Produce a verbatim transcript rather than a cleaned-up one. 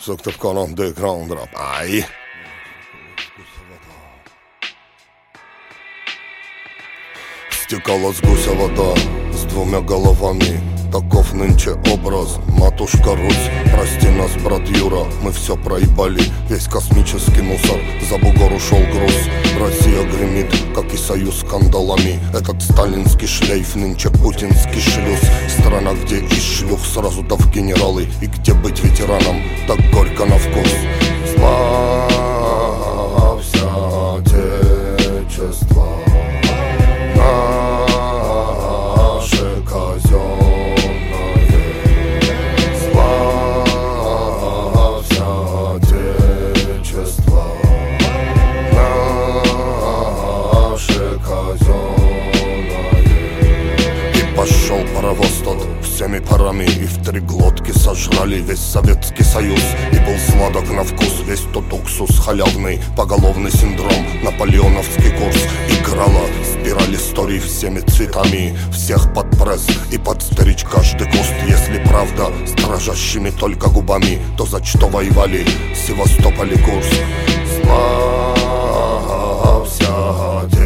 Sökte kanon det krandrap. Aj. Стекала с гуся вода с двумя головами. Таков нынче образ, матушка Русь. Прости нас, брат Юра, мы все проебали. Весь космический мусор, за бугор ушел груз. Россия гремит, как и союз скандалами. Этот сталинский шлейф, нынче путинский шлюз. Страна, где из шлюх сразу да в генералы. И где быть ветераном, так горько на вкус. Славься, Отечество, наше казенное. Славься, Отечество, наше казенное. И пошел паровоз тот всеми парами, и в три глотки сожрали весь Советский Союз. И был сладок на вкус весь тот уксус халявный, поголовный синдром, наполеоновский курс. Играла спираль историй всеми цветами, всех под пресс и под стричь каждый куст. Если правда с дрожащими только губами, то за что воевали Севастополь и Курск? Славься,